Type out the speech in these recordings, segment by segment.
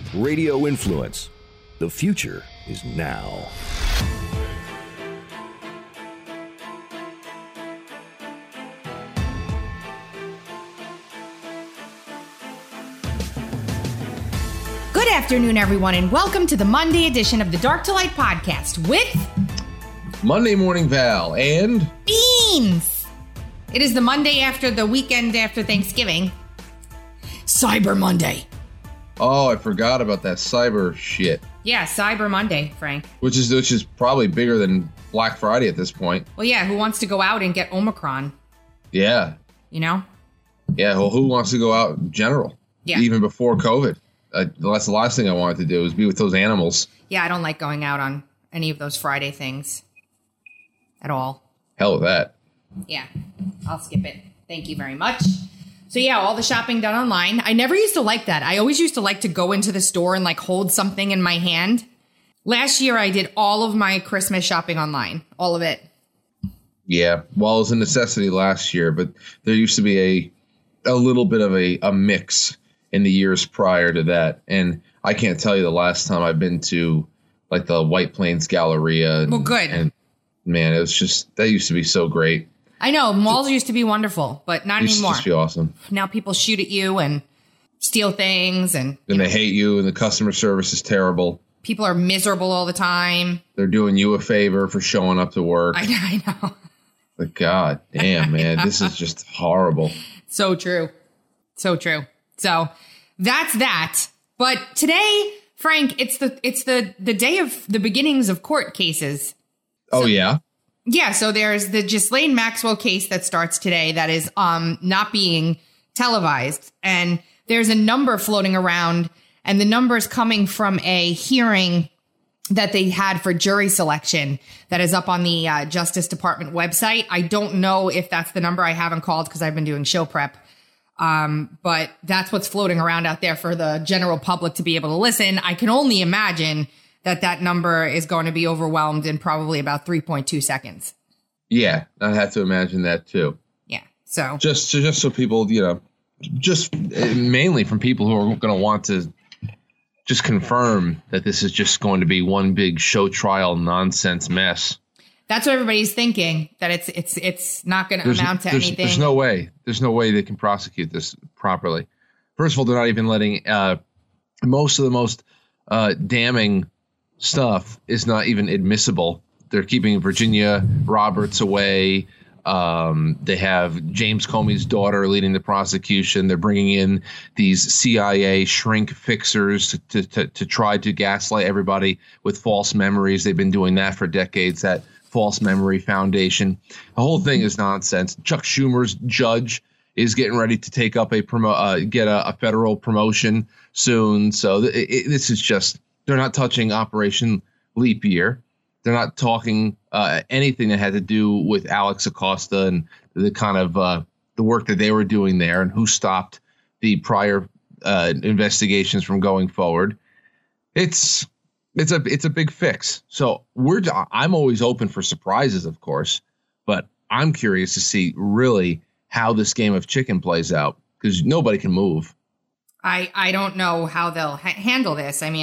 Radio Influence. The future is now. Good afternoon, everyone, and welcome to the Monday edition of the Dark to Light podcast with Monday Morning Val and Beans. It is the Monday after the weekend after Thanksgiving. Cyber Monday. Oh, I forgot about that cyber shit. Yeah, Cyber Monday, Frank. Which is probably bigger than Black Friday at this point. Well, yeah, who wants to go out and get Omicron? Yeah. You know? Yeah, well, who wants to go out in general? Yeah. Even before COVID. That's the last thing I wanted to do is be with those animals. Yeah, I don't like going out on any of those Friday things at all. Hell with that. Yeah, I'll skip it. Thank you very much. So yeah, all the shopping done online. I never used to like that. I always used to like to go into the store and like hold something in my hand. Last year, I did all of my Christmas shopping online. All of it. Yeah, well, it was a necessity last year, but there used to be a little bit of a mix in the years prior to that. And I can't tell you the last time I've been to like the White Plains Galleria. Well, good. And man, it was just, that used to be so great. I know, malls used to be wonderful, but not anymore. Used to be awesome. Now people shoot at you and steal things and they hate you and the customer service is terrible. People are miserable all the time. They're doing you a favor for showing up to work. I know. But God damn, man, this is just horrible. So true. So true. So that's that. But today, Frank, it's the day of the beginnings of court cases. Oh, yeah? Yeah, so there's the Ghislaine Maxwell case that starts today that is not being televised. And there's a number floating around, and the number is coming from a hearing that they had for jury selection that is up on the Justice Department website. I don't know if that's the number. I haven't called because I've been doing show prep. But that's what's floating around out there for the general public to be able to listen. I can only imagine that number is going to be overwhelmed in probably about 3.2 seconds. Yeah, I have to imagine that too. Yeah. So just so people, just mainly from people who are going to want to just confirm that this is just going to be one big show trial nonsense mess. That's what everybody's thinking, that it's not going to amount to anything. There's no way. There's no way they can prosecute this properly. First of all, they're not even letting most of the most damning stuff is not even admissible. They're keeping Virginia Roberts away. They have James Comey's daughter leading the prosecution. They're bringing in these CIA shrink fixers to try to gaslight everybody with false memories. They've been doing that for decades, that False Memory Foundation. The whole thing is nonsense. Chuck Schumer's judge is getting ready to take up get a federal promotion soon. So this is just, they're not touching Operation Leap Year. They're not talking anything that had to do with Alex Acosta and the kind of the work that they were doing there and who stopped the prior investigations from going forward. It's a big fix. So I'm always open for surprises, of course, but I'm curious to see really how this game of chicken plays out because nobody can move. I don't know how they'll handle this. I mean,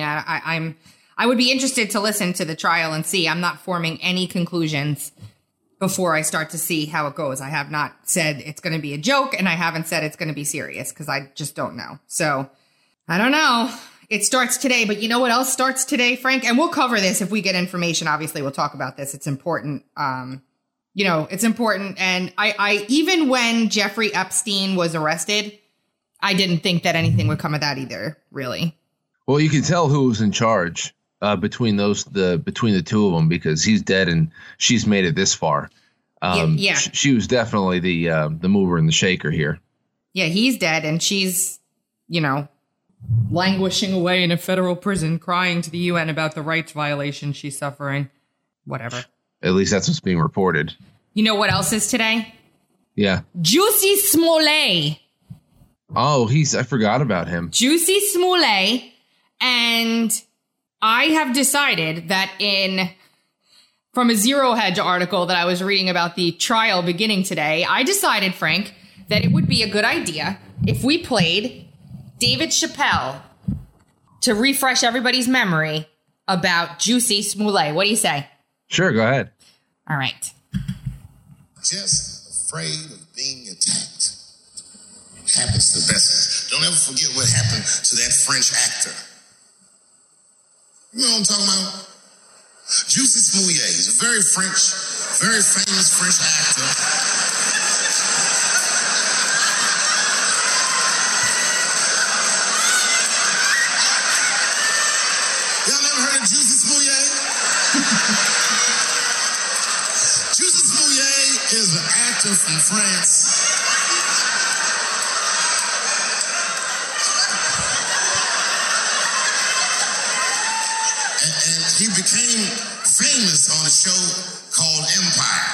I would be interested to listen to the trial and see. I'm not forming any conclusions before I start to see how it goes. I have not said it's going to be a joke, and I haven't said it's going to be serious because I just don't know. So I don't know. It starts today, but you know what else starts today, Frank? And we'll cover this if we get information. Obviously, we'll talk about this. It's important. It's important. And I even when Jeffrey Epstein was arrested, I didn't think that anything would come of that either, really. Well, you can tell who was in charge between the two of them because he's dead and she's made it this far. Yeah. She was definitely the mover and the shaker here. Yeah, he's dead and she's, languishing away in a federal prison, crying to the UN about the rights violation she's suffering. Whatever. At least that's what's being reported. You know what else is today? Yeah. Jussie Smollett. Oh, I forgot about him. Jussie Smollett. And I have decided that from a Zero Hedge article that I was reading about the trial beginning today, I decided, Frank, that it would be a good idea if we played David Chappelle to refresh everybody's memory about Jussie Smollett. What do you say? Sure, go ahead. All right. Just afraid of being attacked. It happens to the best of us. Don't ever forget what happened to that French actor. You know what I'm talking about? Jussie Smollett is a very famous French actor. Y'all never heard of Jussie Smollett? Jussie Smollett is an actor from France. And he became famous on a show called Empire.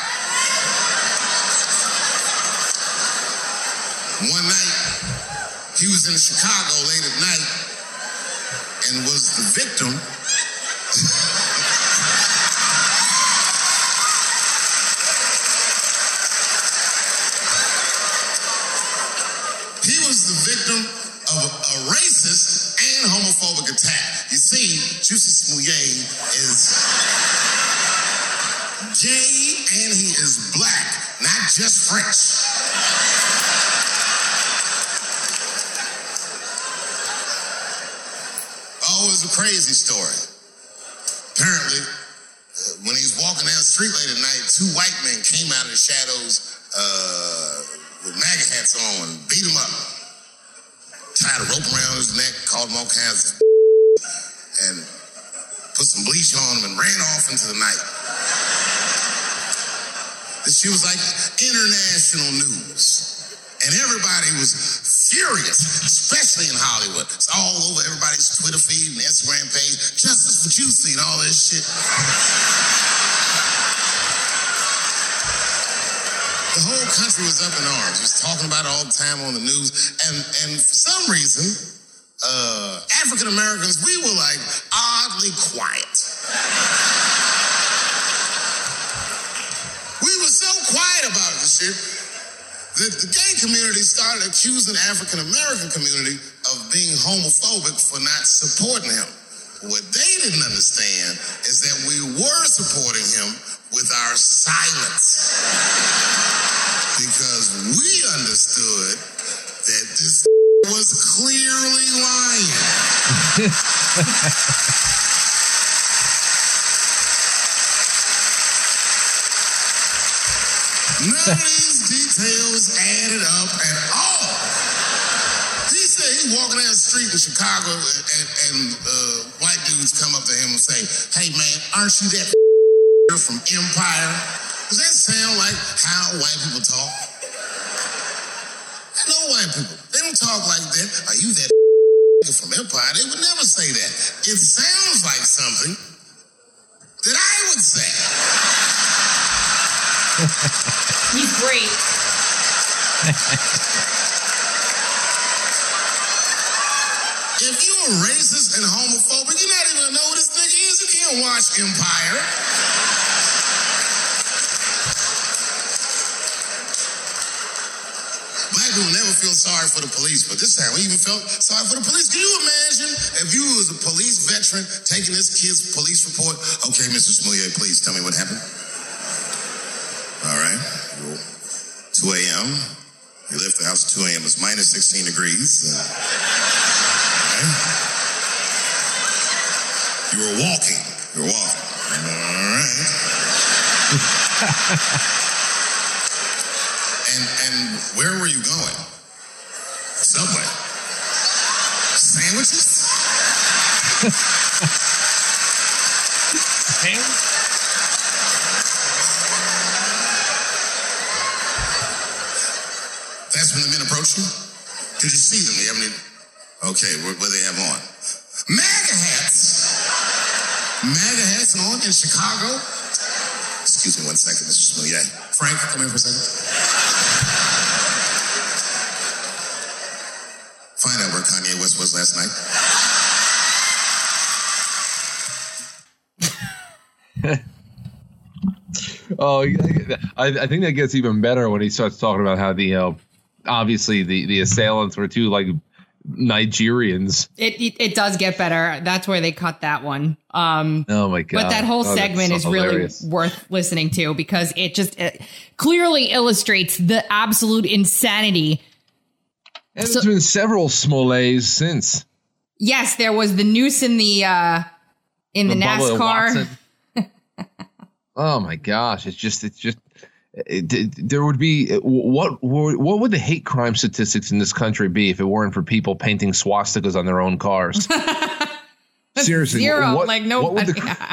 One night, he was in Chicago late at night and was the victim of a racist and homophobic attack. You see, Jussie Smollett is gay and he is black, not just French. Oh, it was a crazy story. Apparently, when he was walking down the street late at night, two white men came out of the shadows with MAGA hats on and beat him up. Tied a rope around his neck, called him all kinds of and put some bleach on him and ran off into the night. This shit was like international news. And everybody was furious, especially in Hollywood. It's all over everybody's Twitter feed and Instagram page. Justice for Jussie and all this shit. The whole country was up in arms. He was talking about it all the time on the news. And for some reason, African Americans, we were like oddly quiet. We were so quiet about this shit that the gay community started accusing the African American community of being homophobic for not supporting him. What they didn't understand is that we were supporting him with our silence. Because we understood that this was clearly lying. None of these details added up at all. He said he's walking down the street in Chicago and white dudes come up to him and say, "Hey man, aren't you that from Empire?" Does that sound like how white people talk? I know white people. They don't talk like that. Are you that from Empire? They would never say that. It sounds like something that I would say. He's great. If you're racist and homophobic, you're not even gonna know who this nigga is if you don't watch Empire. Black people never feel sorry for the police, but this time we even felt sorry for the police. Can you imagine if you was a police veteran taking this kid's police report? Okay, Mr. Smollett, please tell me what happened. All right. 2 a.m. You left the house at 2 a.m. It's minus 16 degrees. All right. You were walking. All right. And where were you going? Subway. Sandwiches? That's when the men approached you? Did you see them? Do you have any? Okay, what do they have on? MAGA hats! MAGA hats on in Chicago? Excuse me 1 second, Mr. Smollett. Frank, come here for a second. Find out where Kanye West was last night. Oh, I think that gets even better when he starts talking about how the obviously the assailants were two like Nigerians. It does get better. That's where they cut that one. Oh my God. But that whole segment is really worth listening to because it clearly illustrates the absolute insanity. And there's been several Smollets since. Yes, there was the noose in the NASCAR. Oh my gosh! It's just. There would be what would the hate crime statistics in this country be if it weren't for people painting swastikas on their own cars? Seriously, zero. What would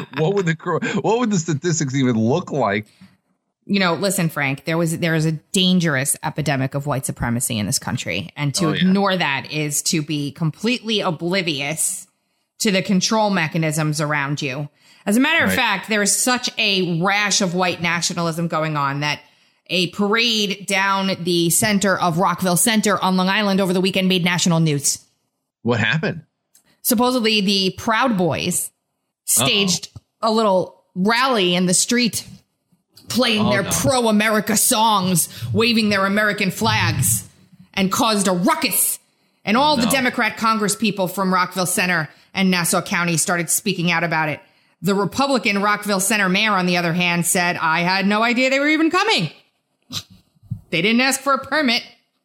the statistics even look like? You know, listen, Frank. There is a dangerous epidemic of white supremacy in this country, and to ignore that is to be completely oblivious to the control mechanisms around you. As a matter of fact, there is such a rash of white nationalism going on that a parade down the center of Rockville Center on Long Island over the weekend made national news. What happened? Supposedly, the Proud Boys staged a little rally in the street, playing their pro-America songs, waving their American flags, and caused a ruckus. And all the Democrat Congress people from Rockville Center and Nassau County started speaking out about it. The Republican Rockville Center mayor, on the other hand, said, I had no idea they were even coming. They didn't ask for a permit.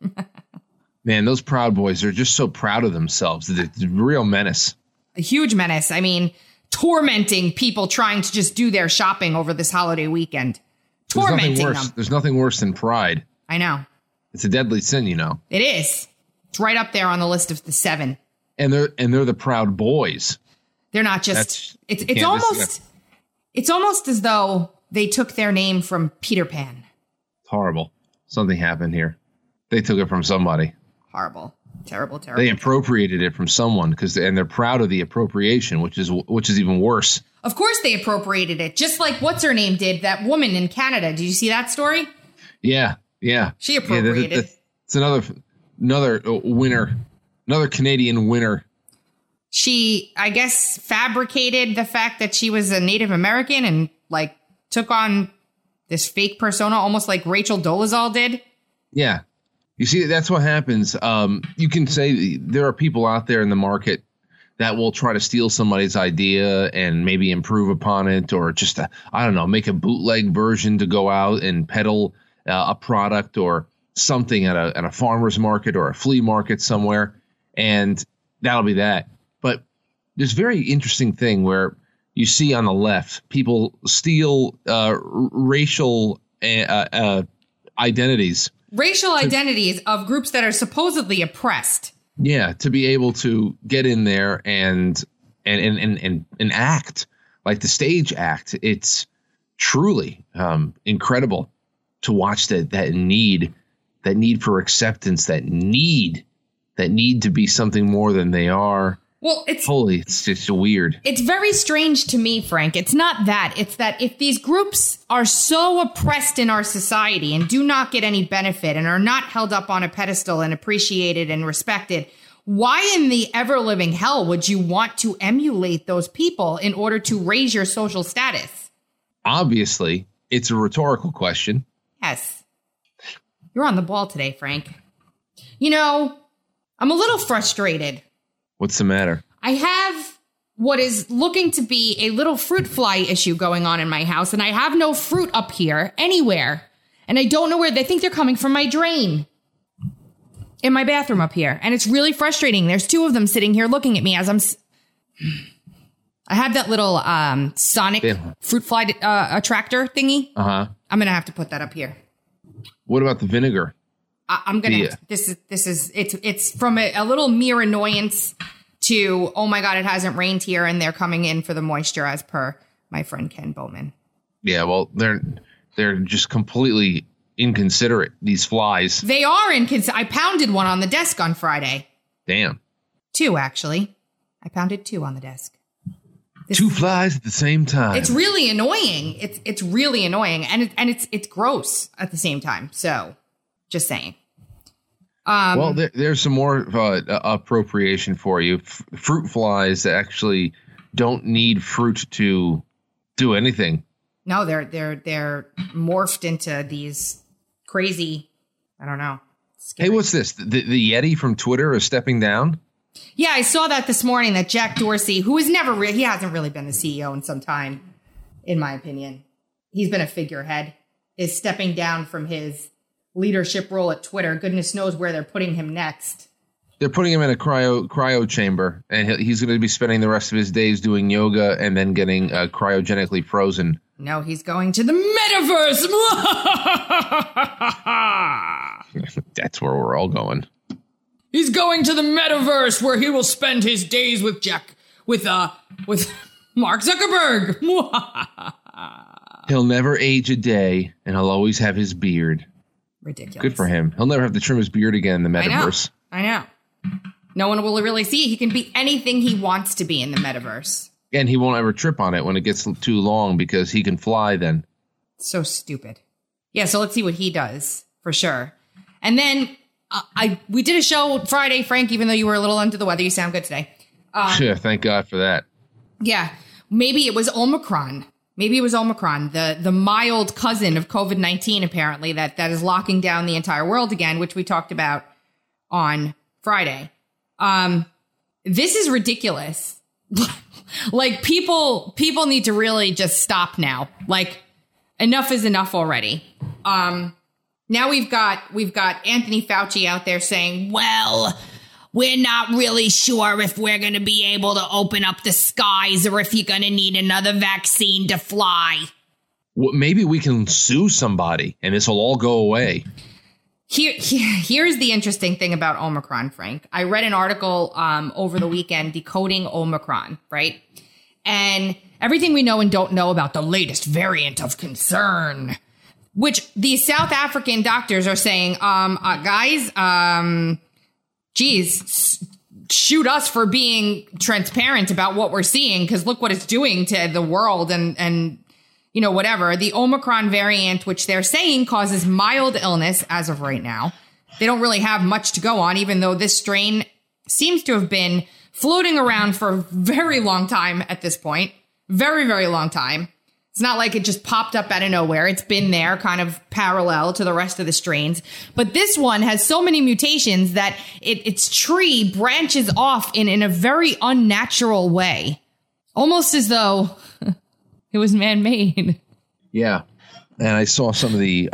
Man, those Proud Boys are just so proud of themselves. They're a real menace. A huge menace. I mean, tormenting people trying to just do their shopping over this holiday weekend. Tormenting them. There's nothing worse than pride. I know. It's a deadly sin, you know. It is. It's right up there on the list of the 7. And they're the Proud Boys. They're not just. It's almost as though they took their name from Peter Pan. Horrible. Something happened here. They took it from somebody. Horrible. Terrible. They appropriated it from someone and they're proud of the appropriation, which is even worse. Of course they appropriated it, just like what's her name did, that woman in Canada. Did you see that story? Yeah. She appropriated. It's another winner, another Canadian winner. She, I guess, fabricated the fact that she was a Native American and took on this fake persona, almost like Rachel Dolezal did. Yeah. You see, that's what happens. You can say there are people out there in the market that will try to steal somebody's idea and maybe improve upon it, or just, make a bootleg version to go out and peddle a product or something at a farmer's market or a flea market somewhere. And that'll be that. But there's a very interesting thing where you see on the left, people steal racial identities. Racial identities of groups that are supposedly oppressed. Yeah, to be able to get in there and act like the stage act. It's truly incredible to watch that need for acceptance, that need to be something more than they are. Well, it's just weird. It's very strange to me, Frank. It's not that. It's that if these groups are so oppressed in our society and do not get any benefit and are not held up on a pedestal and appreciated and respected, why in the ever-living hell would you want to emulate those people in order to raise your social status? Obviously, it's a rhetorical question. Yes. You're on the ball today, Frank. You know, I'm a little frustrated. What's the matter? I have what is looking to be a little fruit fly issue going on in my house, and I have no fruit up here anywhere. And I don't know where. They think they're coming from my drain in my bathroom up here. And it's really frustrating. There's 2 of them sitting here looking at me as I have that little sonic fruit fly attractor thingy. Uh-huh. I'm going to have to put that up here. What about the vinegar? I'm going to, it's from a little mere annoyance to, oh my God, it hasn't rained here and they're coming in for the moisture as per my friend Ken Bowman. Yeah, well, they're just completely inconsiderate, these flies. They are inconsiderate. I pounded one on the desk on Friday. Damn. 2, actually. I pounded 2 on the desk. 2 flies at the same time. It's really annoying. It's really annoying. And it's gross at the same time. So, just saying. Well, there's some more appropriation for you. Fruit flies that actually don't need fruit to do anything. No, they're morphed into these crazy. I don't know. Scary. Hey, what's this? The Yeti from Twitter is stepping down? Yeah, I saw that this morning, that Jack Dorsey, who is he hasn't really been the CEO in some time, in my opinion. He's been a figurehead, is stepping down from his leadership role at Twitter. Goodness knows where they're putting him next. They're putting him in a cryo chamber, and he's going to be spending the rest of his days doing yoga and then getting cryogenically frozen. No, he's going to the metaverse. That's where we're all going. He's going to the metaverse where he will spend his days with Mark Zuckerberg. He'll never age a day, and he'll always have his beard. Ridiculous. Good for him. He'll never have to trim his beard again in the metaverse. I know. No one will really see. He can be anything he wants to be in the metaverse. And he won't ever trip on it when it gets too long because he can fly then. So stupid. Yeah, so let's see what he does, for sure. And then we did a show Friday, Frank, even though you were a little under the weather. You sound good today. Yeah, thank God for that. Yeah, maybe it was Omicron. The mild cousin of COVID-19, apparently, that is locking down the entire world again, which we talked about on Friday. This is ridiculous. Like, people need to really just stop now. Like, enough is enough already. Now we've got Anthony Fauci out there saying, well, we're not really sure if we're going to be able to open up the skies or if you're going to need another vaccine to fly. Well, maybe we can sue somebody and this will all go away. Here's the interesting thing about Omicron, Frank. I read an article over the weekend decoding Omicron, right? And everything we know and don't know about the latest variant of concern, which these South African doctors are saying, guys, geez, shoot us for being transparent about what we're seeing, because look what it's doing to the world and you know, whatever. The Omicron variant, which they're saying causes mild illness as of right now. They don't really have much to go on, even though this strain seems to have been floating around for a very long time at this point. Very, very long time. It's not like it just popped up out of nowhere. It's been there kind of parallel to the rest of the strains. But this one has so many mutations that its tree branches off in a very unnatural way. Almost as though it was man-made. Yeah. And I saw some of the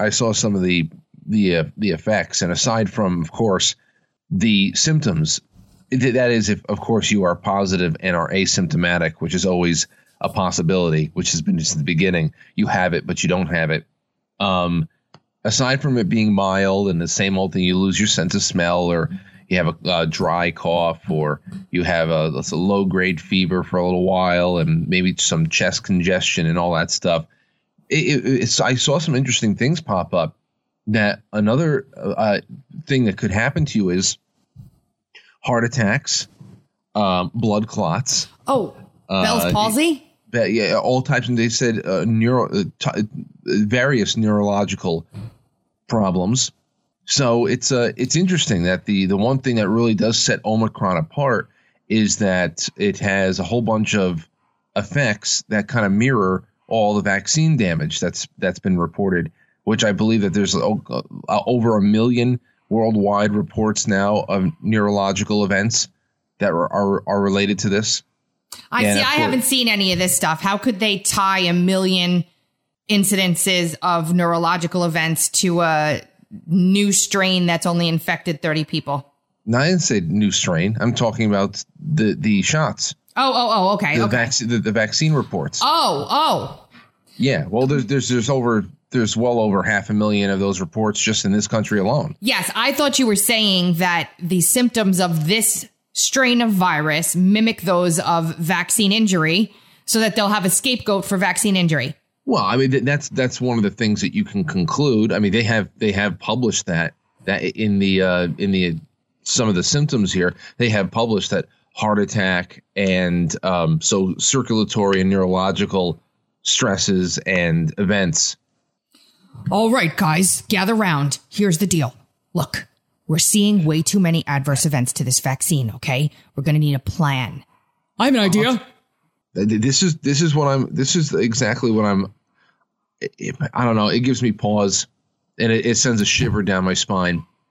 effects. And aside from, of course, the symptoms, that is, if, of course, you are positive and are asymptomatic, which is always a possibility, which has been since the beginning. You have it, but you don't have it. Aside from it being mild and the same old thing, you lose your sense of smell, or you have a dry cough, or you have a low-grade fever for a little while, and maybe some chest congestion and all that stuff. I saw some interesting things pop up. That another thing that could happen to you is heart attacks, blood clots. Oh, Bell's palsy? Yeah, all types. And they said various neurological problems. So it's interesting that the one thing that really does set Omicron apart is that it has a whole bunch of effects that kind of mirror all the vaccine damage that's been reported, which I believe that there's over 1 million worldwide reports now of neurological events that are related to this. I haven't seen any of this stuff. How could they tie 1 million incidences of neurological events to a new strain that's only infected 30 people? No, I didn't say new strain. I'm talking about the shots. Oh, okay. The vaccine reports. Oh. Yeah. Well, there's well over 500,000 of those reports just in this country alone. Yes, I thought you were saying that the symptoms of this strain of virus mimic those of vaccine injury, so that they'll have a scapegoat for vaccine injury. Well, I mean, that's one of the things that you can conclude. I mean, they have published that in the some of the symptoms here. They have published that heart attack and so circulatory and neurological stresses and events. All right, guys, gather round. Here's the deal. Look, we're seeing way too many adverse events to this vaccine, okay? We're going to need a plan. I have an idea. This is exactly what I'm. I don't know. It gives me pause, and it sends a shiver down my spine,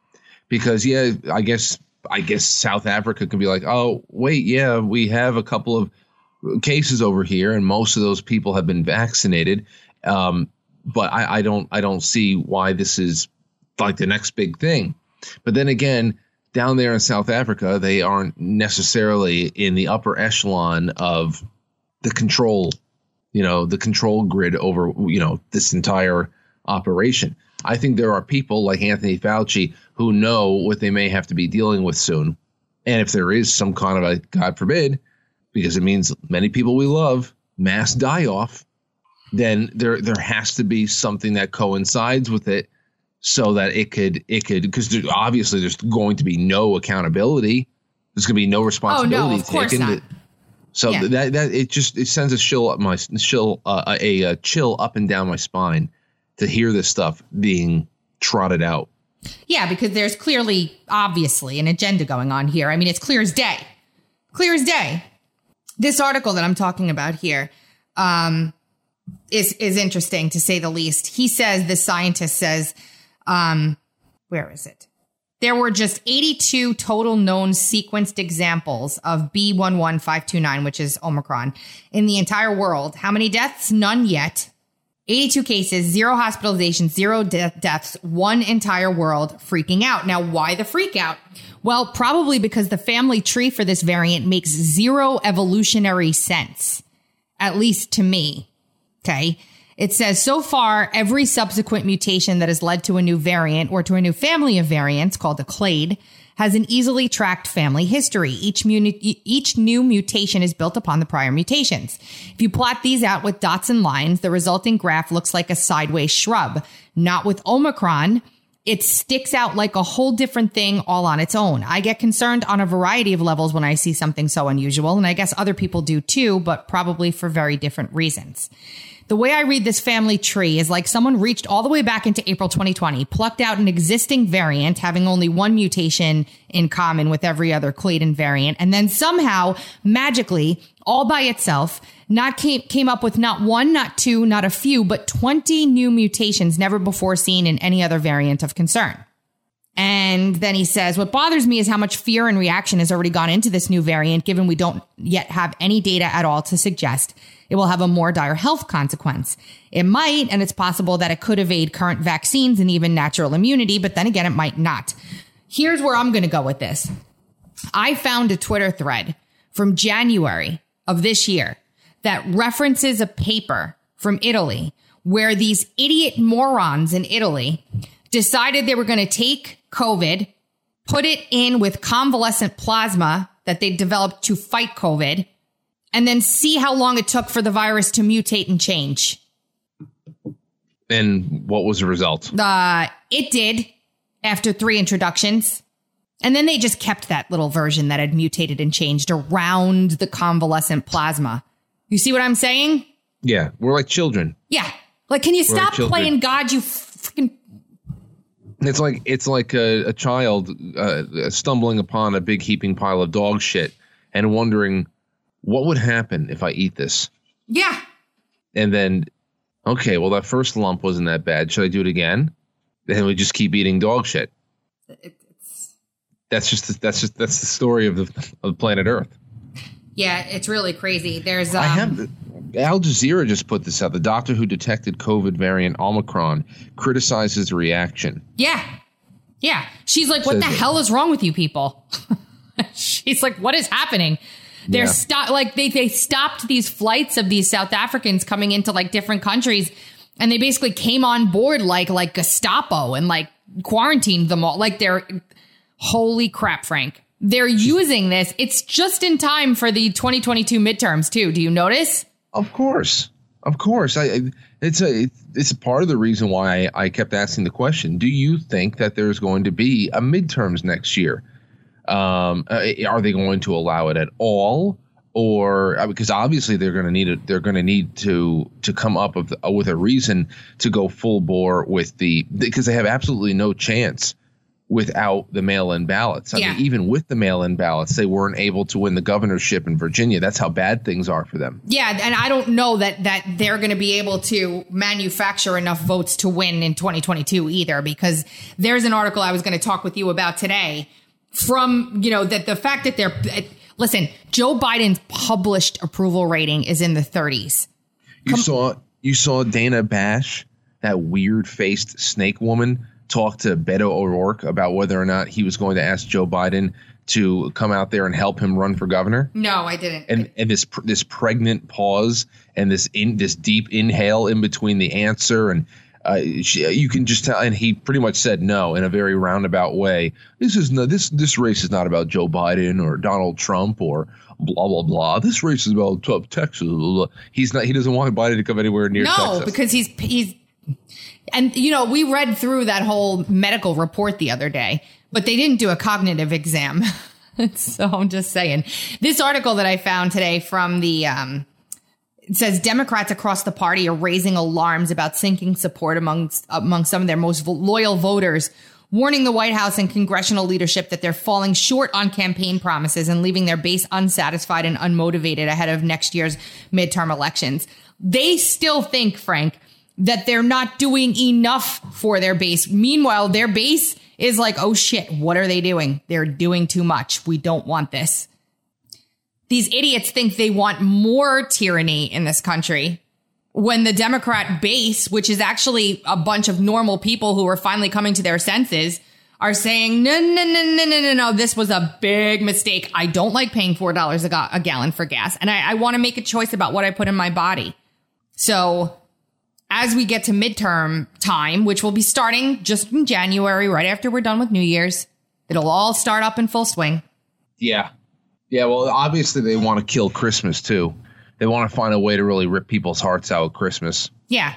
because I guess South Africa can be like, oh wait, yeah, we have a couple of cases over here, and most of those people have been vaccinated. But I don't see why this is like the next big thing. But then again, down there in South Africa, they aren't necessarily in the upper echelon of the control grid over, this entire operation. I think there are people like Anthony Fauci who know what they may have to be dealing with soon. And if there is some kind of a, God forbid, because it means many people we love, mass die-off, then there has to be something that coincides with it so that it could because obviously there's going to be no accountability. There's going to be no responsibility of course taken. not. So that it sends a chill up chill up and down my spine to hear this stuff being trotted out. Yeah, because there's clearly, obviously, an agenda going on here. I mean, it's clear as day. Clear as day. This article that I'm talking about here is interesting, to say the least. He says, the scientist says, where is it? There were just 82 total known sequenced examples of B11529, which is Omicron, in the entire world. How many deaths? None yet. 82 cases, 0 hospitalizations, 0 deaths, one entire world freaking out. Now, why the freak out? Well, probably because the family tree for this variant makes 0 evolutionary sense, at least to me. Okay. It says, so far, every subsequent mutation that has led to a new variant or to a new family of variants called a clade has an easily tracked family history. Each new mutation is built upon the prior mutations. If you plot these out with dots and lines, the resulting graph looks like a sideways shrub. Not with Omicron. It sticks out like a whole different thing all on its own. I get concerned on a variety of levels when I see something so unusual, and I guess other people do too, but probably for very different reasons. The way I read this family tree is like someone reached all the way back into April 2020, plucked out an existing variant having only one mutation in common with every other clade variant, and then somehow, magically, all by itself, came up with not one, not two, not a few, but 20 new mutations never before seen in any other variant of concern. And then he says, what bothers me is how much fear and reaction has already gone into this new variant, given we don't yet have any data at all to suggest it will have a more dire health consequence. It might, and it's possible that it could evade current vaccines and even natural immunity, but then again, it might not. Here's where I'm going to go with this. I found a Twitter thread from January of this year that references a paper from Italy where these idiot morons in Italy decided they were going to take COVID, put it in with convalescent plasma that they developed to fight COVID, and then see how long it took for the virus to mutate and change. And what was the result? It did after 3 introductions. And then they just kept that little version that had mutated and changed around the convalescent plasma. You see what I'm saying? Yeah, we're like children. Yeah. Like, can you stop playing God, you freaking... It's like a child stumbling upon a big heaping pile of dog shit and wondering, what would happen if I eat this? Yeah. And then, okay, well, that first lump wasn't that bad. Should I do it again? Then we just keep eating dog shit. That's the story of the planet Earth. Yeah, it's really crazy. There's Al Jazeera just put this out. The doctor who detected COVID variant Omicron criticizes the reaction. Yeah. Yeah. She's like, what the hell is wrong with you people? She's like, what is happening? They're they stopped these flights of these South Africans coming into like different countries, and they basically came on board like Gestapo and like quarantined them all. Like holy crap, Frank. They're using this. It's just in time for the 2022 midterms too. Do you notice? Of course. It's a part of the reason why I kept asking the question. Do you think that there's going to be a midterms next year? Are they going to allow it at all, or because obviously they're going to need it? They're going to need to come up with a reason to go full bore with because they have absolutely no chance without the mail-in ballots. I mean, even with the mail-in ballots, they weren't able to win the governorship in Virginia. That's how bad things are for them. Yeah, and I don't know that they're going to be able to manufacture enough votes to win in 2022 either, because there's an article I was going to talk with you about today from, that the fact that listen, Joe Biden's published approval rating is in the 30s. You saw Dana Bash, that weird-faced snake woman, talk to Beto O'Rourke about whether or not he was going to ask Joe Biden to come out there and help him run for governor? No, I didn't. And this pregnant pause and this deep inhale in between the answer, and you can just tell. And he pretty much said no in a very roundabout way. This race is not about Joe Biden or Donald Trump or blah blah blah. This race is about Texas. Blah, blah. He doesn't want Biden to come anywhere near Texas. No, because he's. And, we read through that whole medical report the other day, but they didn't do a cognitive exam. So I'm just saying. This article that I found today from it says Democrats across the party are raising alarms about sinking support among some of their most loyal voters, warning the White House and congressional leadership that they're falling short on campaign promises and leaving their base unsatisfied and unmotivated ahead of next year's midterm elections. They still think, Frank, that they're not doing enough for their base. Meanwhile, their base is like, oh shit, what are they doing? They're doing too much. We don't want this. These idiots think they want more tyranny in this country when the Democrat base, which is actually a bunch of normal people who are finally coming to their senses, are saying, no, this was a big mistake. I don't like paying $4 a gallon for gas. And I want to make a choice about what I put in my body. So as we get to midterm time, which will be starting just in January, right after we're done with New Year's, it'll all start up in full swing. Yeah. Yeah, well, obviously they want to kill Christmas, too. They want to find a way to really rip people's hearts out with Christmas. Yeah.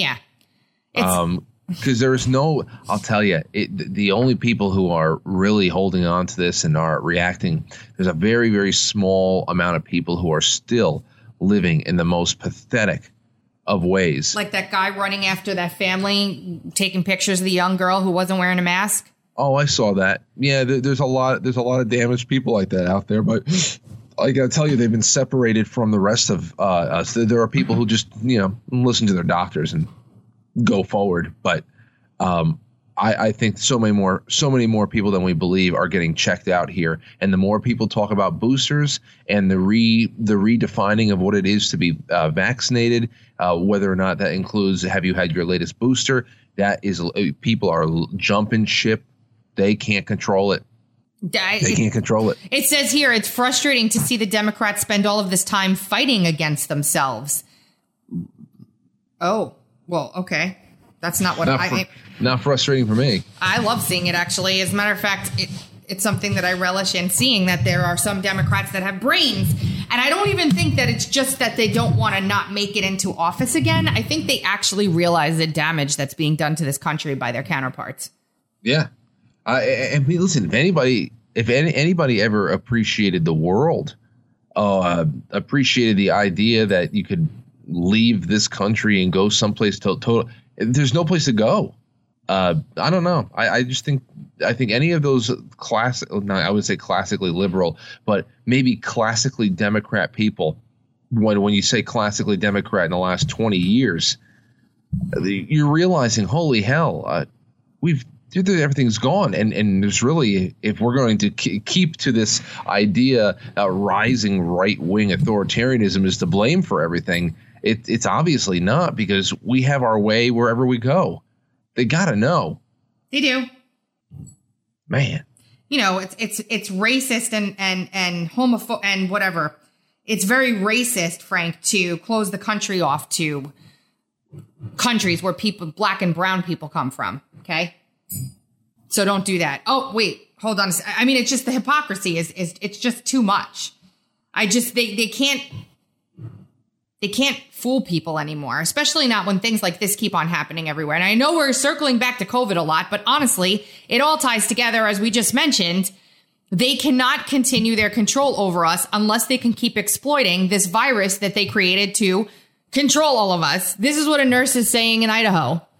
Because there's I'll tell you, the only people who are really holding on to this and are reacting, there's a very, very small amount of people who are still living in the most pathetic of ways. Like that guy running after that family, taking pictures of the young girl who wasn't wearing a mask. Oh, I saw that. Yeah, there's a lot of damaged people like that out there. But I got to tell you, they've been separated from the rest of us. There are people who just, listen to their doctors and go forward. But I think so many more people than we believe are getting checked out here. And the more people talk about boosters and the redefining of what it is to be vaccinated, whether or not that includes have you had your latest booster, that is people are jumping ship. They can't control it. They can't control it. It says here it's frustrating to see the Democrats spend all of this time fighting against themselves. Oh, well, okay. That's not what not frustrating for me. I love seeing it, actually. As a matter of fact, it's something that I relish in, seeing that there are some Democrats that have brains. And I don't even think that it's just that they don't want to not make it into office again. I think they actually realize the damage that's being done to this country by their counterparts. Yeah. I mean, listen, if anybody ever appreciated the world, appreciated the idea that you could leave this country and go someplace total, there's no place to go. I don't know. I think any of those I would say classically liberal, but maybe classically Democrat people, when you say classically Democrat in the last 20 years, you're realizing, holy hell, everything's gone. And there's really, if we're going to keep to this idea that rising right-wing authoritarianism is to blame for everything, it's obviously not, because we have our way wherever we go. They got to know. They do. Man. It's racist and homophobic and whatever. It's very racist, Frank, to close the country off to countries where black and brown people come from. Okay. So don't do that. Oh, wait, hold on. I mean, it's just the hypocrisy it's just too much. They can't fool people anymore, especially not when things like this keep on happening everywhere. And I know we're circling back to COVID a lot, but honestly, it all ties together. As we just mentioned, they cannot continue their control over us unless they can keep exploiting this virus that they created to control all of us. This is what a nurse is saying in Idaho.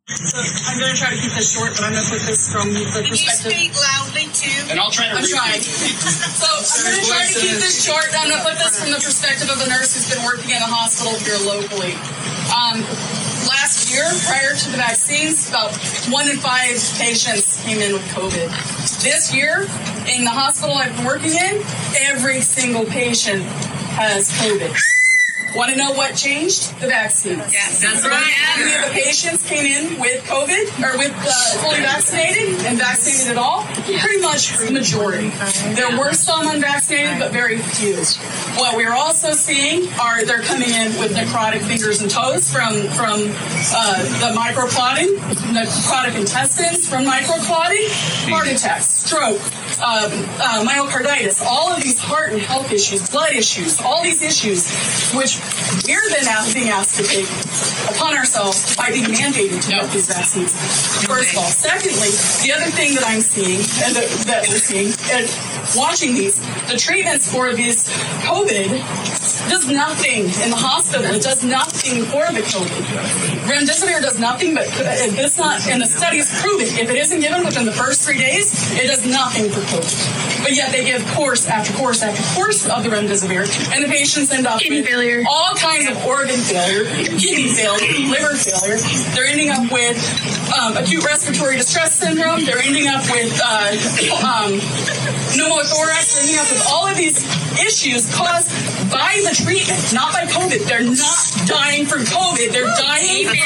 So I'm going to try to keep this short, but I'm going to put this from the perspective. Can you speak loudly too? And I'll try to. I'm trying. So I'm going to try to keep this short. I'm going to put this from the perspective of a nurse who's been working in a hospital here locally. Last year, prior to the vaccines, about 1 in 5 patients came in with COVID. This year, in the hospital I've been working in, every single patient has COVID. Want to know what changed? The vaccines. Yes, that's right. How many of the patients came in with COVID or with fully vaccinated and vaccinated at all? Pretty much the majority. There were some unvaccinated, but very few. What we're also seeing are they're coming in with necrotic fingers and toes from the microclotting, necrotic intestines from microclotting, heart attacks, stroke, myocarditis, all of these heart and health issues, blood issues, all these issues, which we're then being asked to take upon ourselves by being mandated to get these vaccines. First of all. Secondly, the other thing that I'm seeing, and that we're seeing, and watching these, the treatments for these COVID does nothing in the hospital. It does nothing for the COVID. Remdesivir does nothing, but it's not, and the studies prove it. If it isn't given within the first 3 days, it does nothing for COVID. But yet they give course after course after course of the remdesivir, and the patients end up with all kinds of organ failure, kidney failure, liver failure. They're ending up with acute respiratory distress syndrome. They're ending up with pneumothorax. They're ending up with all of these issues caused by the treatment, not by COVID. They're not dying from COVID. They're dying from...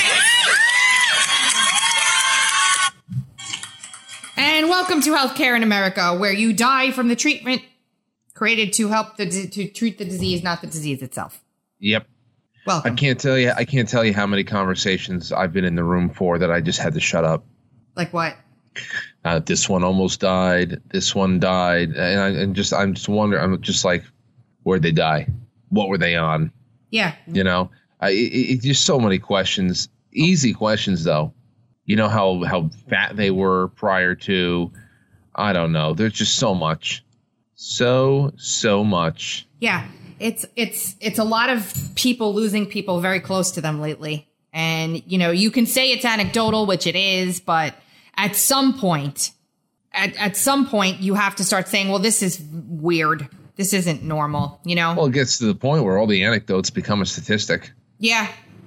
And welcome to Healthcare in America, where you die from the treatment created to help to treat the disease, not the disease itself. Yep. Welcome. I can't tell you how many conversations I've been in the room for that I just had to shut up. Like what? This one almost died. This one died, and I'm just wondering. I'm just like, where'd they die? What were they on? Yeah. You know, it's just so many questions. Easy questions though. You know how fat they were prior to. I don't know. There's just so much. So much. Yeah. It's a lot of people losing people very close to them lately. And, you know, you can say it's anecdotal, which it is, but at some point, you have to start saying, well, this is weird. This isn't normal, you know? Well, it gets to the point where all the anecdotes become a statistic. Yeah.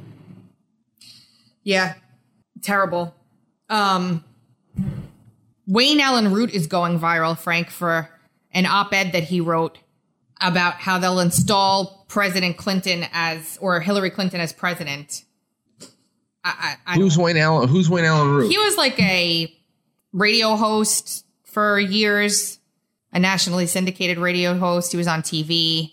Yeah. Terrible. Wayne Allen Root is going viral, Frank, for an op-ed that he wrote about how they'll install President Clinton or Hillary Clinton as president. Who's Wayne Allen Root? He was like a radio host for years, a nationally syndicated radio host. He was on TV.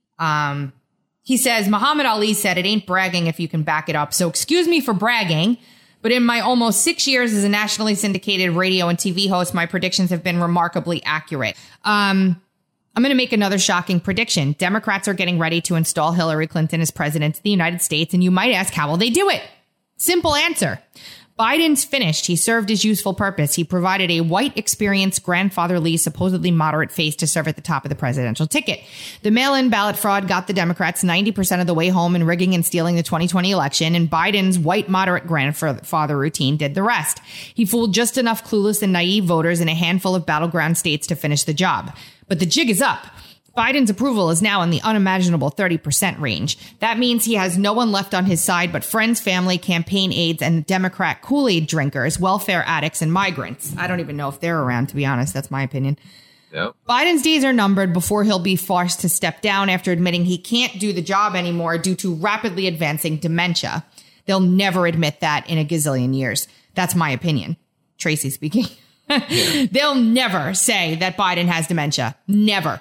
He says, Muhammad Ali said, it ain't bragging if you can back it up. So excuse me for bragging, but in my almost 6 years as a nationally syndicated radio and TV host, my predictions have been remarkably accurate. I'm going to make another shocking prediction. Democrats are getting ready to install Hillary Clinton as president of the United States. And you might ask, how will they do it? Simple answer. Biden's finished. He served his useful purpose. He provided a white, experienced, grandfatherly, supposedly moderate face to serve at the top of the presidential ticket. The mail-in ballot fraud got the Democrats 90% of the way home in rigging and stealing the 2020 election, and Biden's white, moderate grandfather routine did the rest. He fooled just enough clueless and naive voters in a handful of battleground states to finish the job. But the jig is up. Biden's approval is now in the unimaginable 30% range. That means he has no one left on his side but friends, family, campaign aides, and Democrat Kool-Aid drinkers, welfare addicts, and migrants. I don't even know if they're around, to be honest. That's my opinion. Yep. Biden's days are numbered before he'll be forced to step down after admitting he can't do the job anymore due to rapidly advancing dementia. They'll never admit that in a gazillion years. That's my opinion. Tracy speaking. Yeah. They'll never say that Biden has dementia. Never.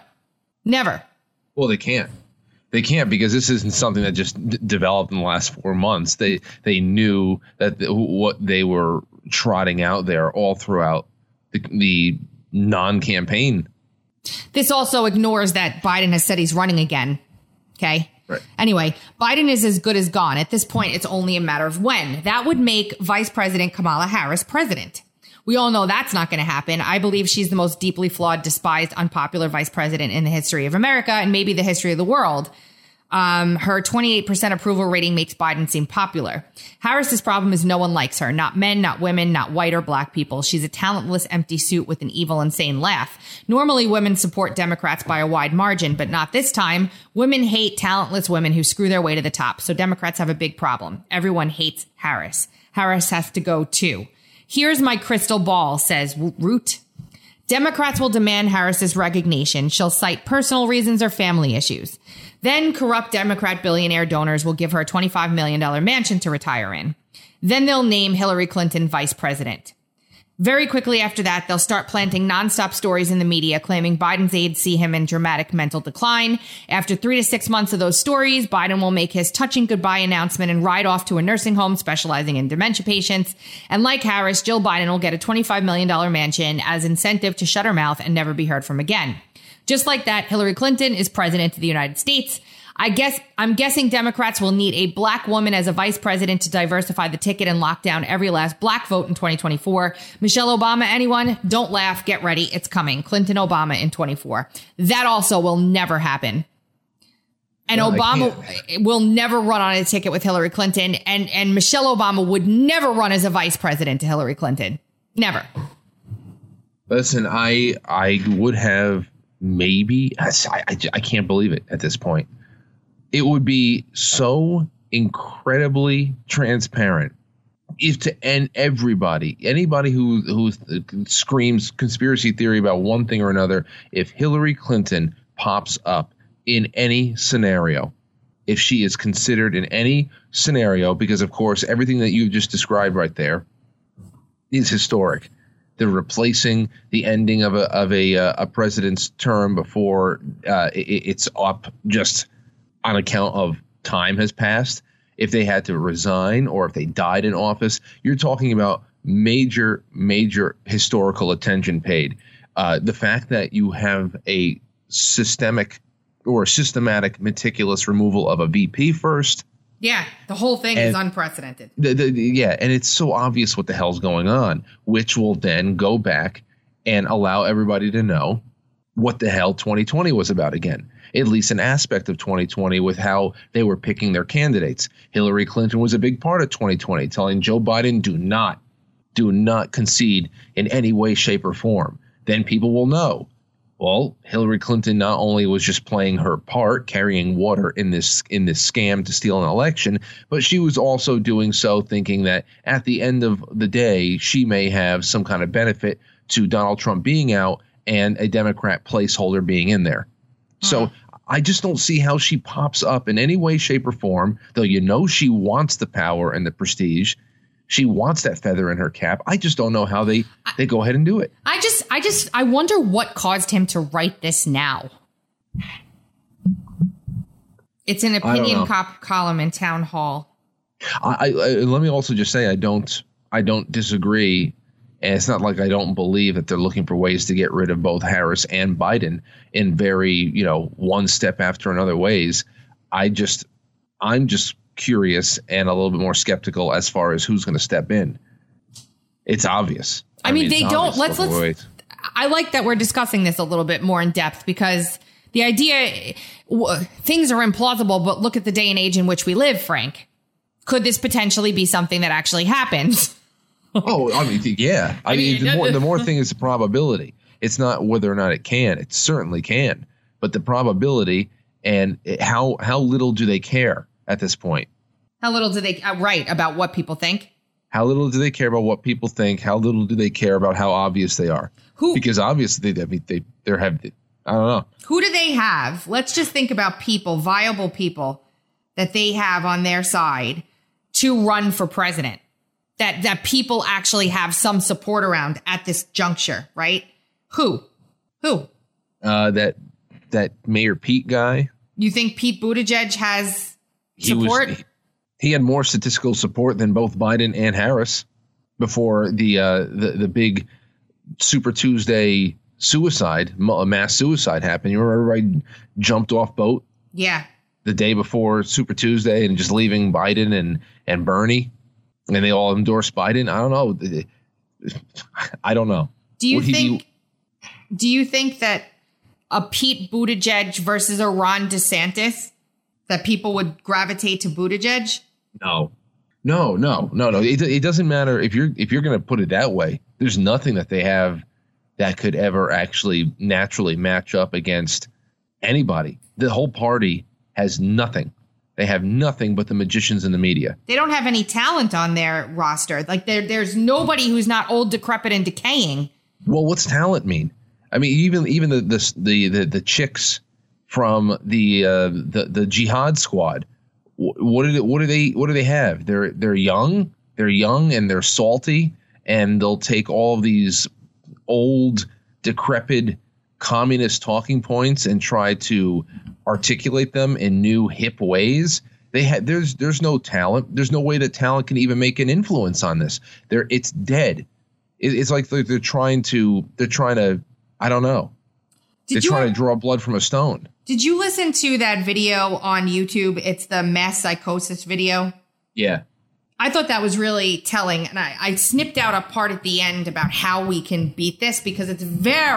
Well, they can't. They can't, because this isn't something that just developed in the last 4 months. They knew that what they were trotting out there all throughout the non-campaign. This also ignores that Biden has said he's running again. Okay. Right. Anyway, Biden is as good as gone. At this point, it's only a matter of when. That would make Vice President Kamala Harris president. We all know that's not going to happen. I believe she's the most deeply flawed, despised, unpopular vice president in the history of America and maybe the history of the world. Her 28% approval rating makes Biden seem popular. Harris's problem is no one likes her. Not men, not women, not white or black people. She's a talentless, empty suit with an evil, insane laugh. Normally, women support Democrats by a wide margin, but not this time. Women hate talentless women who screw their way to the top. So Democrats have a big problem. Everyone hates Harris. Harris has to go too. Here's my crystal ball, says Root. Democrats will demand Harris's resignation. She'll cite personal reasons or family issues. Then corrupt Democrat billionaire donors will give her a $25 million mansion to retire in. Then they'll name Hillary Clinton vice president. Very quickly after that, they'll start planting nonstop stories in the media claiming Biden's aides see him in dramatic mental decline. After 3 to 6 months of those stories, Biden will make his touching goodbye announcement and ride off to a nursing home specializing in dementia patients. And like Harris, Jill Biden will get a $25 million mansion as incentive to shut her mouth and never be heard from again. Just like that, Hillary Clinton is president of the United States. I'm guessing Democrats will need a black woman as a vice president to diversify the ticket and lock down every last black vote in 2024. Michelle Obama, anyone? Don't laugh. Get ready. It's coming. Clinton Obama in 24. That also will never happen. And no, Obama will never run on a ticket with Hillary Clinton. And Michelle Obama would never run as a vice president to Hillary Clinton. Never. Listen, I would have maybe. I can't believe it at this point. It would be so incredibly transparent if to end anybody who screams conspiracy theory about one thing or another, if Hillary Clinton pops up in any scenario, if she is considered in any scenario, because of course everything that you've just described right there is historic. The replacing the ending of a president's term before it's up just on account of time has passed, if they had to resign or if they died in office, you're talking about major historical attention paid. The fact that you have a systematic, meticulous removal of a VP first. Yeah, the whole thing is unprecedented. And it's so obvious what the hell's going on, which will then go back and allow everybody to know what the hell 2020 was about again. At least an aspect of 2020 with how they were picking their candidates. Hillary Clinton was a big part of 2020, telling Joe Biden, do not concede in any way, shape, or form. Then people will know, well, Hillary Clinton not only was just playing her part, carrying water in this scam to steal an election, but she was also doing so thinking that at the end of the day, she may have some kind of benefit to Donald Trump being out and a Democrat placeholder being in there. So I just don't see how she pops up in any way, shape, or form, though she wants the power and the prestige. She wants that feather in her cap. I just don't know how they go ahead and do it. I wonder what caused him to write this now. It's an opinion column in Town Hall. I let me also just say I don't disagree. And it's not like I don't believe that they're looking for ways to get rid of both Harris and Biden in very, one step after another ways. I'm just curious and a little bit more skeptical as far as who's going to step in. It's obvious. I mean they don't. Let's. I like that we're discussing this a little bit more in depth because the idea, things are implausible, but look at the day and age in which we live, Frank. Could this potentially be something that actually happens? Oh, I mean, yeah. I mean, the more thing is the probability. It's not whether or not it can. It certainly can. But the probability and how little do they care at this point? How little do they write about what people think? How little do they care about what people think? How little do they care about how obvious they are? Because obviously, they're I don't know. Who do they have? Let's just think about people, viable people that they have on their side to run for president. That people actually have some support around at this juncture, right? Who? That Mayor Pete guy. You think Pete Buttigieg has support? He had more statistical support than both Biden and Harris before the big Super Tuesday mass suicide happened. You remember everybody jumped off boat? Yeah. The day before Super Tuesday and just leaving Biden and Bernie. And they all endorsed Biden. I don't know. I don't know. Do you think that a Pete Buttigieg versus a Ron DeSantis that people would gravitate to Buttigieg? No. It doesn't matter if you're going to put it that way. There's nothing that they have that could ever actually naturally match up against anybody. The whole party has nothing. They have nothing but the magicians in the media. They don't have any talent on their roster. Like there's nobody who's not old, decrepit, and decaying. Well, what's talent mean? I mean, even the chicks from the Jihad Squad. What do they have? They're young and they're salty, and they'll take all of these old, decrepit communist talking points and try to articulate them in new hip ways. There's no talent. There's no way that talent can even make an influence on this. It's dead. It's like they're trying to I don't know. They're trying to draw blood from a stone. Did you listen to that video on YouTube? It's the mass psychosis video. Yeah. I thought that was really telling. And I snipped out a part at the end about how we can beat this, because it's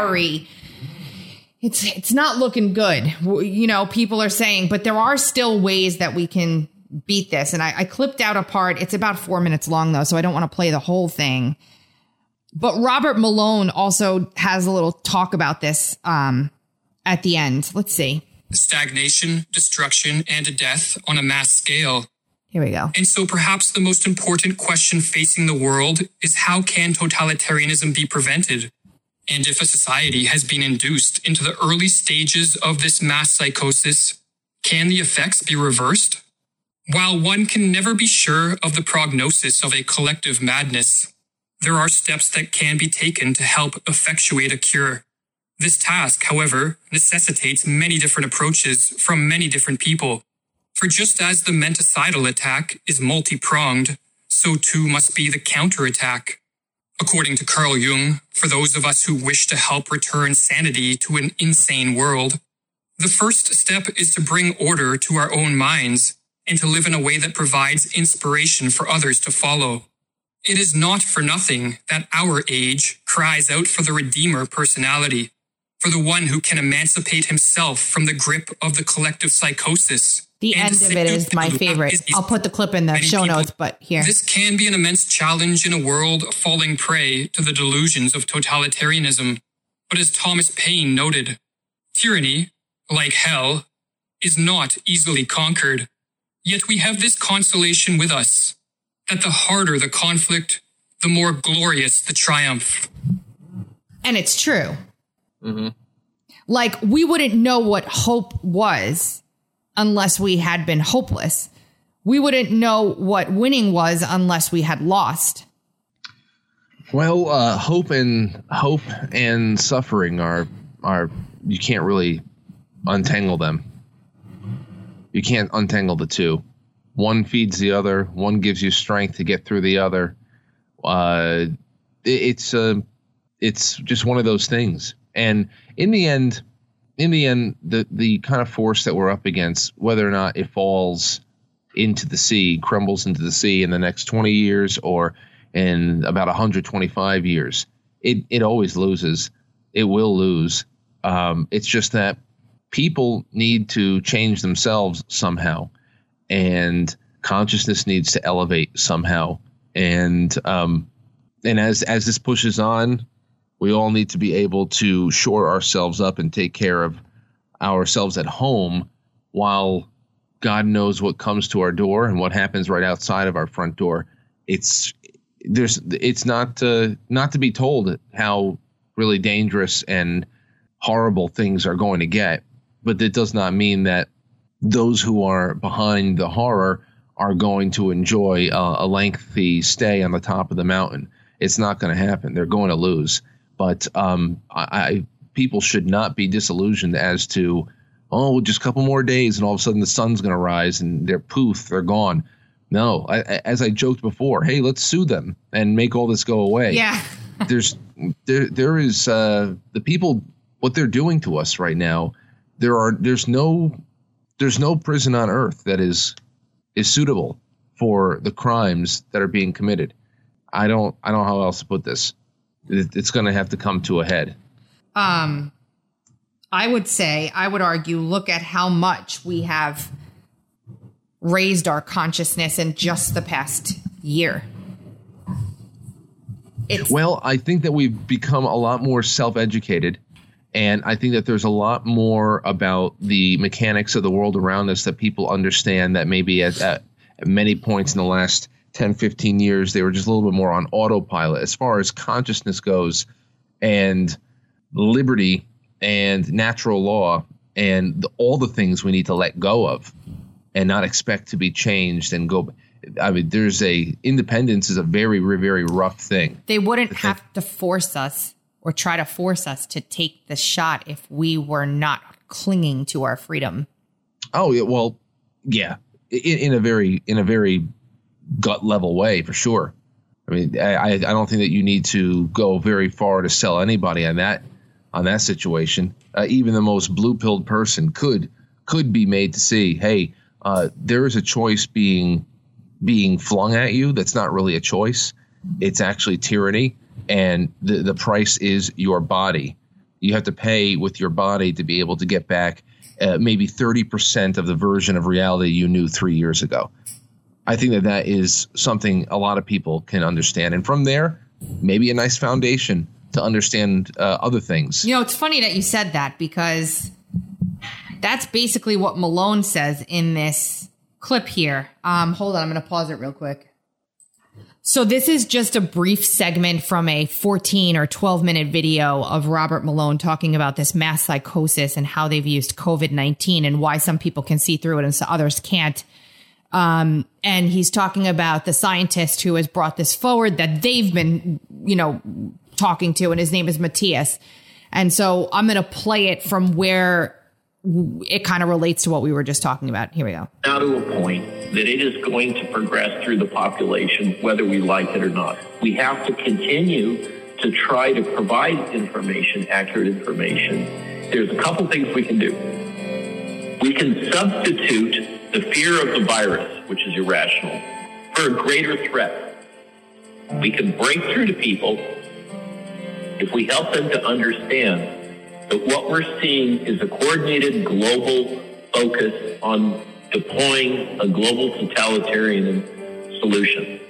not looking good. You know, people are saying, but there are still ways that we can beat this. And I clipped out a part. It's about 4 minutes long, though, so I don't want to play the whole thing. But Robert Malone also has a little talk about this at the end. Let's see. Stagnation, destruction, and death on a mass scale. Here we go. And so perhaps the most important question facing the world is, how can totalitarianism be prevented? And if a society has been induced into the early stages of this mass psychosis, can the effects be reversed? While one can never be sure of the prognosis of a collective madness, there are steps that can be taken to help effectuate a cure. This task, however, necessitates many different approaches from many different people. For just as the menticidal attack is multi-pronged, so too must be the counterattack. According to Carl Jung, for those of us who wish to help return sanity to an insane world, the first step is to bring order to our own minds and to live in a way that provides inspiration for others to follow. It is not for nothing that our age cries out for the Redeemer personality, for the one who can emancipate himself from the grip of the collective psychosis. The end of it is my favorite. I'll put the clip in the show notes, but here. This can be an immense challenge in a world falling prey to the delusions of totalitarianism. But as Thomas Paine noted, tyranny, like hell, is not easily conquered. Yet we have this consolation with us, that the harder the conflict, the more glorious the triumph. And it's true. Mm-hmm. Like, we wouldn't know what hope was unless we had been hopeless. We wouldn't know what winning was unless we had lost. Well, hope and suffering are you can't really untangle them. You can't untangle the two. One feeds the other. One gives you strength to get through the other. It's just one of those things. And in the end, the kind of force that we're up against, whether or not it falls into the sea, crumbles into the sea in the next 20 years or in about 125 years, it always loses. It will lose. It's just that people need to change themselves somehow, and consciousness needs to elevate somehow. And as this pushes on, we all need to be able to shore ourselves up and take care of ourselves at home, while God knows what comes to our door and what happens right outside of our front door. It's not to be told how really dangerous and horrible things are going to get, but it does not mean that those who are behind the horror are going to enjoy a lengthy stay on the top of the mountain. It's not going to happen. They're going to lose. But people should not be disillusioned as to, just a couple more days and all of a sudden the sun's going to rise and they're gone. No, as I joked before, hey, let's sue them and make all this go away. Yeah. there is the people, what they're doing to us right now. There's no prison on earth that is suitable for the crimes that are being committed. I don't know how else to put this. It's going to have to come to a head. I would argue, look at how much we have raised our consciousness in just the past year. Well, I think that we've become a lot more self-educated, and I think that there's a lot more about the mechanics of the world around us that people understand that maybe at many points in the last 10, 15 years, they were just a little bit more on autopilot as far as consciousness goes, and liberty and natural law and all the things we need to let go of and not expect to be changed and go. I mean, independence is a very, very rough thing. They wouldn't have to force us or try to force us to take the shot if we were not clinging to our freedom. Oh, yeah. Well, yeah, in a very gut level way, for sure. I mean, I don't think that you need to go very far to sell anybody on that situation. Even the most blue-pilled person could be made to see, hey, there is a choice being flung at you that's not really a choice. It's actually tyranny, and the price is your body. You have to pay with your body to be able to get back maybe 30% of the version of reality you knew 3 years ago. I think that is something a lot of people can understand. And from there, maybe a nice foundation to understand other things. You know, it's funny that you said that, because that's basically what Malone says in this clip here. Hold on, I'm going to pause it real quick. So this is just a brief segment from a 14 or 12-minute video of Robert Malone talking about this mass psychosis and how they've used COVID-19 and why some people can see through it and so others can't. And he's talking about the scientist who has brought this forward that they've been, talking to, and his name is Matthias. And so I'm going to play it from where it kind of relates to what we were just talking about. Here we go. Now to a point that it is going to progress through the population, whether we like it or not. We have to continue to try to provide information, accurate information. There's a couple things we can do. We can substitute the fear of the virus, which is irrational, for a greater threat. We can break through to people if we help them to understand that what we're seeing is a coordinated global focus on deploying a global totalitarian solution.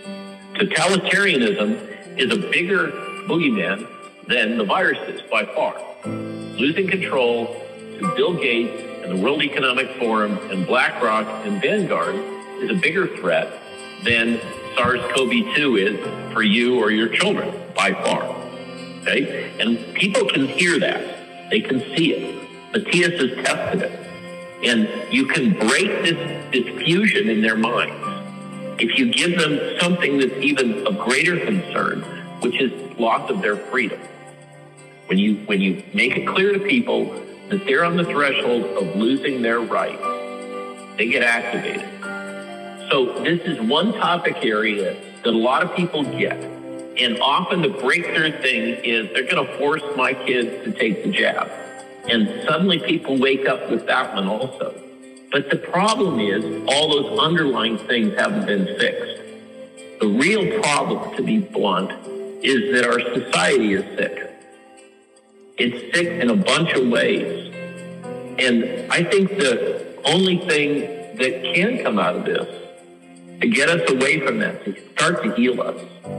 Totalitarianism is a bigger boogeyman than the virus is by far. Losing control to Bill Gates and the World Economic Forum and BlackRock and Vanguard is a bigger threat than SARS-CoV-2 is for you or your children by far. Okay? And people can hear that. They can see it. Matthias has tested it. And you can break this fusion in their minds if you give them something that's even of greater concern, which is loss of their freedom. When you make it clear to people that they're on the threshold of losing their rights, they get activated. So this is one topic area that a lot of people get. And often the breakthrough thing is they're going to force my kids to take the jab. And suddenly people wake up with that one also. But the problem is all those underlying things haven't been fixed. The real problem, to be blunt, is that our society is sick. It's sick in a bunch of ways. And I think the only thing that can come out of this to get us away from that, to start to heal us,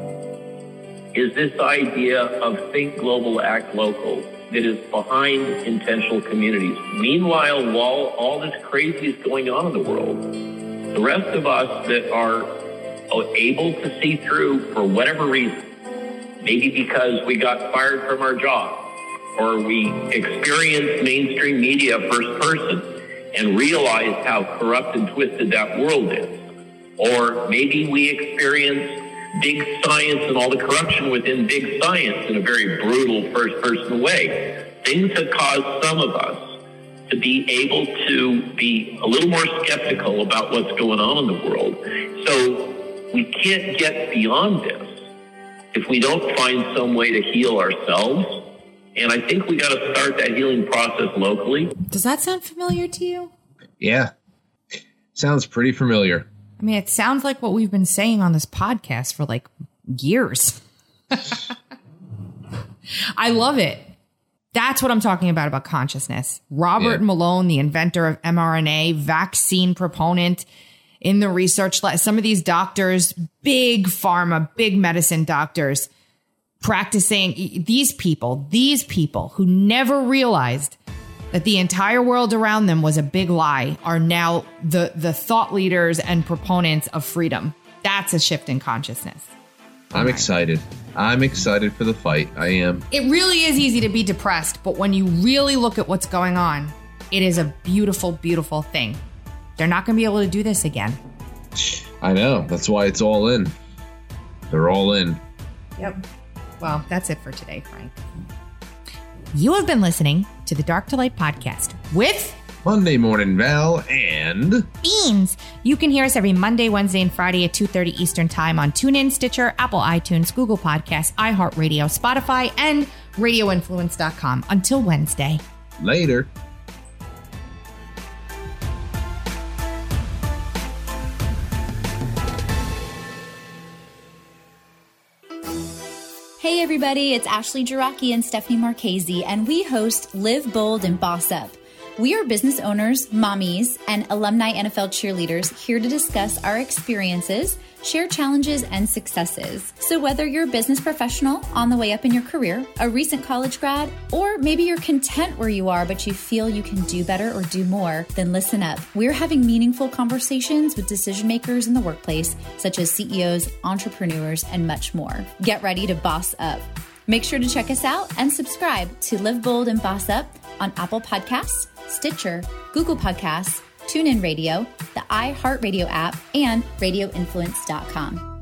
is this idea of think global, act local that is behind intentional communities. Meanwhile, while all this crazy is going on in the world, the rest of us that are able to see through for whatever reason, maybe because we got fired from our job, or we experienced mainstream media first person and realized how corrupt and twisted that world is, or maybe we experienced big science and all the corruption within big science in a very brutal first-person way. Things have caused some of us to be able to be a little more skeptical about what's going on in the world. So we can't get beyond this if we don't find some way to heal ourselves. And I think we got to start that healing process locally. Does that sound familiar to you? Yeah. Sounds pretty familiar. I mean, it sounds like what we've been saying on this podcast for like years. I love it. That's what I'm talking about consciousness. Robert Malone, the inventor of mRNA, vaccine proponent in the research lab. Some of these doctors, big pharma, big medicine doctors, practicing, these people who never realized that the entire world around them was a big lie, are now the thought leaders and proponents of freedom. That's a shift in consciousness. I'm excited. I'm excited for the fight. I am. It really is easy to be depressed, but when you really look at what's going on, it is a beautiful, beautiful thing. They're not going to be able to do this again. I know. That's why it's all in. They're all in. Yep. Well, that's it for today, Frank. You have been listening to the Dark to Light podcast with Monday Morning Val and Beans. You can hear us every Monday, Wednesday, and Friday at 2:30 Eastern Time on TuneIn, Stitcher, Apple iTunes, Google Podcasts, iHeartRadio, Spotify, and RadioInfluence.com. Until Wednesday. Later. Hey everybody, it's Ashley Jiraki and Stephanie Marchese, and we host Live Bold and Boss Up. We are business owners, mommies, and alumni NFL cheerleaders here to discuss our experiences, share challenges and successes. So whether you're a business professional on the way up in your career, a recent college grad, or maybe you're content where you are but you feel you can do better or do more, then listen up. We're having meaningful conversations with decision makers in the workplace, such as CEOs, entrepreneurs, and much more. Get ready to boss up. Make sure to check us out and subscribe to Live Bold and Boss Up on Apple Podcasts, Stitcher, Google Podcasts, TuneIn Radio, the iHeartRadio app, and RadioInfluence.com.